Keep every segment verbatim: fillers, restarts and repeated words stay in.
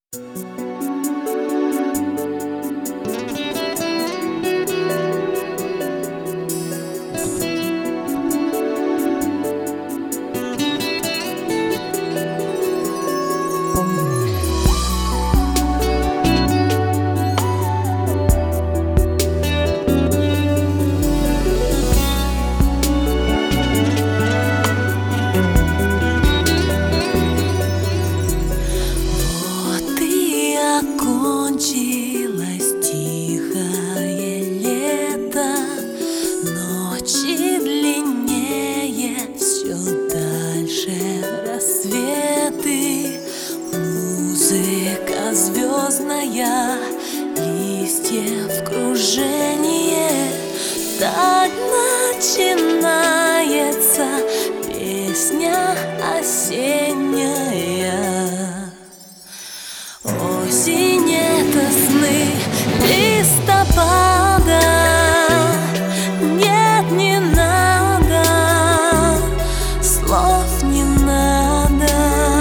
Кончилось тихое лето, ночи длиннее, все дальше рассветы. Музыка звездная, листьев кружение. Так начинается песня осенняя. Осень — это сны листопада. Нет, не надо, слов не надо.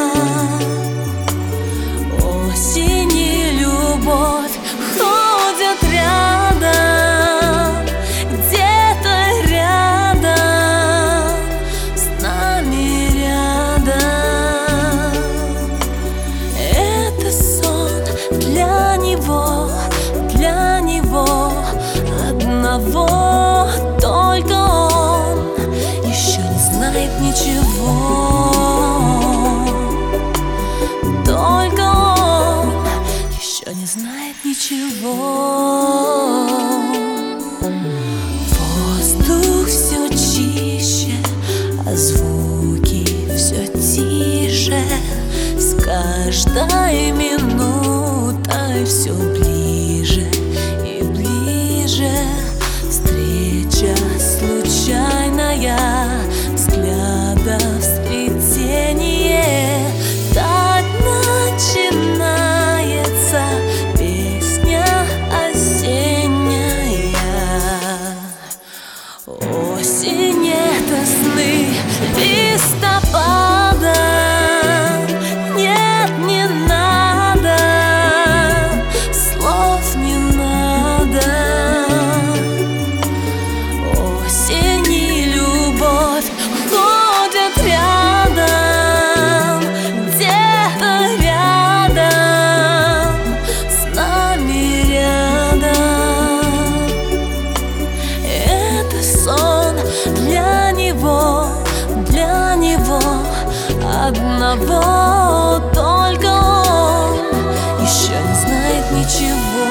Осень и любовь ходят рядом, где-то рядом, с нами рядом. Это сон для него, для него одного. Только он еще не знает ничего. Только он еще не знает ничего. Воздух все чище, а звуки все тише. С каждой минутой все ближе и ближе. Встреча случайная, взглядов сплетение. Так начинается песня осенняя. Осень — это сны листопада. Нет, не надо, слов не надо. Осень и любовь ходят рядом, где-то рядом, с нами рядом. Это сон для него, для него одного. Только он еще не знает ничего.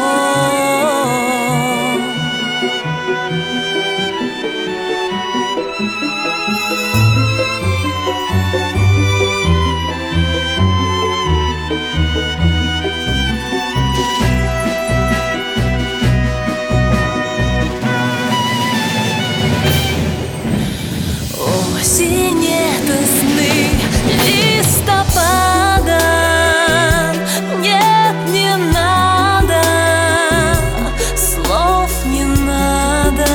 Осень — это сны листопада. Нет, не надо, слов не надо.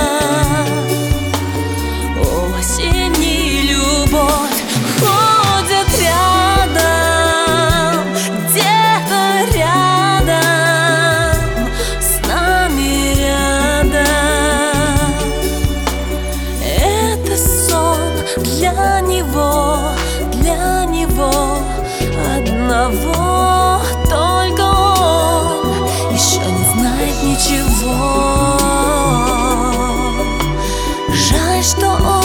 Осень и любовь ходят рядом, где-то рядом, с нами рядом. Это сон для него, для него одного. Только он еще не знает ничего. Жаль, что он